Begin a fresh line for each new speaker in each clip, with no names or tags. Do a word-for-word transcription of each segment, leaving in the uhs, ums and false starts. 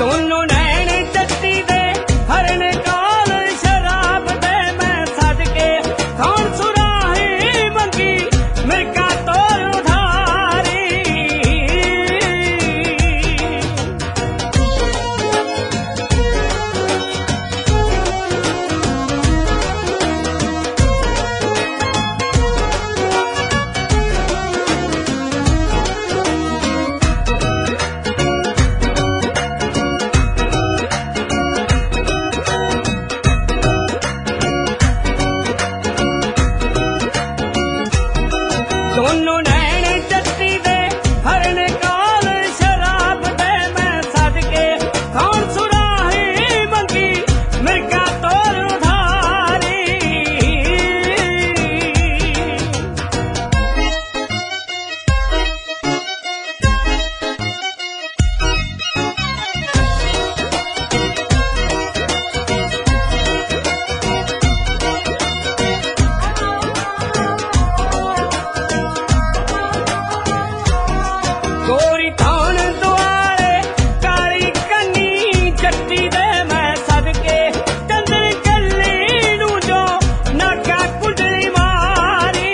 ਦੋਨੋਂ ਨੈਣ ਜੱਟੀ ਦੇ ਹਰਨ ਕਾਲ ਸ਼ਰਾਬ ਦੇ ਮੈਂ ਸੱਜ ਕੇ ਕੌਣ ਸੁਰਾਹੀ ਮੰਗੀ ਮਿਰਕਾ ਤੋਰ ਉਧਾਰੀ ਦੋਨੋਂ ਨੈਣ ਜੱਟੀ ਦੇ ਹਰਨ ਕਾਲ ਸ਼ਰਾਬ ਦੇ ਮੈਂ ਸੱਜ ਕੇ ਕੌਣ ਸੁਰਾਹੀ ਮੰਗੀ ਮਿਰਕਾ ਤੋਰ ਉਧਾਰੀ ਗੋਰੀ ਥਾਣ ਦੁਆਲੇ ਕਾਲੀ ਕੰਨੀ ਜੱਟੀ ਦੇ ਮੈਂ ਸੱਦ ਕੇ ਚੰਦਰ ਚੱਲੀ ਨੂੰ ਜੋ ਨਾਕਾ ਕੁੰਡਲੀ ਮਾਰੀ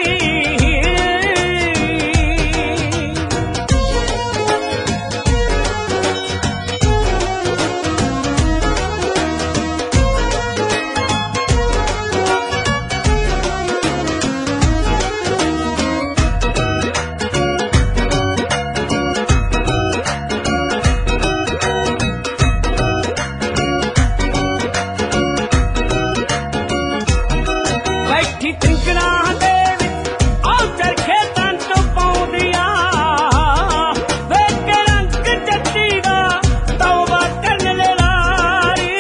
ਬੈਠੀ ਤਿੰਕੜਾਂ ਦੇ ਵਿੱਚ ਆਹ ਚਰਖੇ ਤੰਤ ਪਾਉਂਦੀਆਂ ਵੇਖ ਰੰਗ ਜੱਟੀ ਦਾ ਤੌਬਾ ਕਰਨ ਲਾਰੀ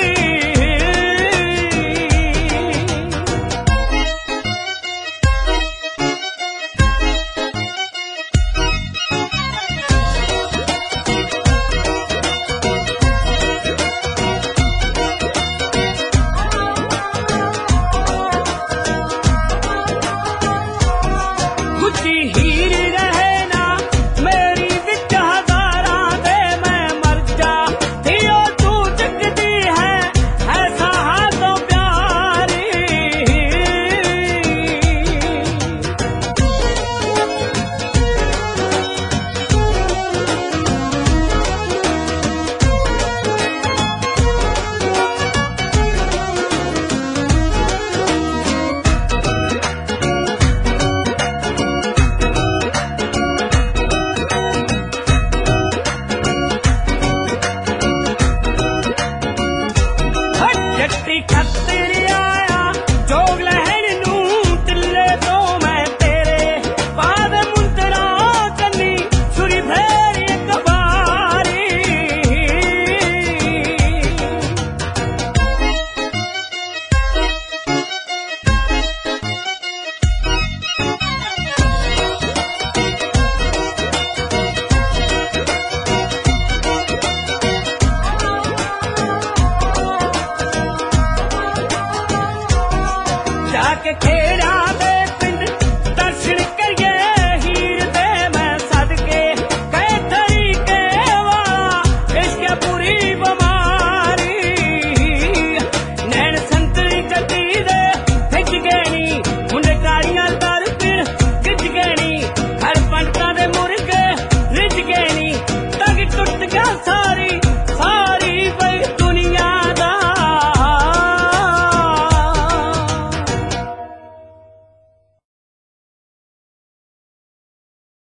ਗੁੱਡੀ ਹੀਰ ਰਹੇ ਨਾ ਮੇਰੀ ਵਿੱਚ ਹਜ਼ਾਰਾਂ ਦੇ ਮੈਂ ਮਰ ਜਾ ਧੀਓ ਤੂੰ ਚੱਕਦੀ ਹੈ ਐਸਾ ਹਾਲੋਂ ਪਿਆਰੀ ਜੱਟੀ ਖੱਤਰ ਆਇਆ ਜੋਗ ਲਹਿਣ ਨੂੰ ਤਿੱਲੇ ਤੋਂ ਮੈਂ ਤੇਰੇ ਬਾਦ ਮੁੰਦਰਾ ਕੰਨੀ ਛੁਰੀ ਫੇਰ ਇੱਕ ਵਾਰੀ ਜਾ ਕੇ